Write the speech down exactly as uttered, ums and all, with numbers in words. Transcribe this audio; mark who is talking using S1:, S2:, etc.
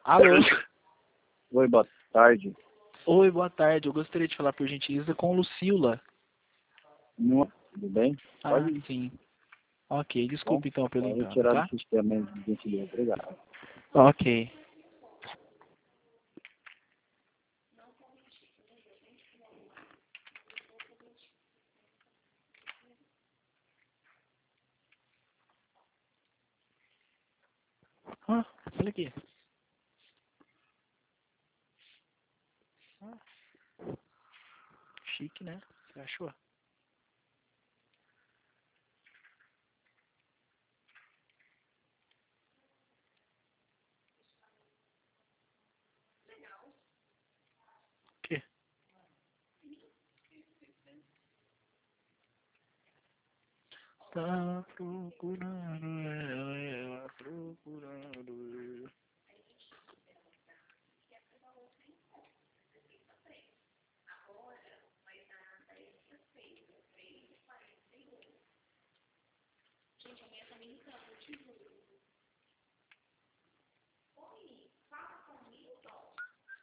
S1: Alô?
S2: Oi, boa tarde.
S1: Oi, boa tarde. Eu gostaria de falar, por gentileza, com Lucila.
S2: Não, tudo bem?
S1: Ah,
S2: Pode ir.
S1: sim. Ok,
S2: Bom,
S1: desculpe então pelo
S2: pode
S1: engano,
S2: retirar
S1: tá?
S2: do sistema de gentileza. Obrigado.
S1: Ok. Ah, olha aqui. Ah, chique, né? Você achou? O quê? Tá procurando ela, ela procurando.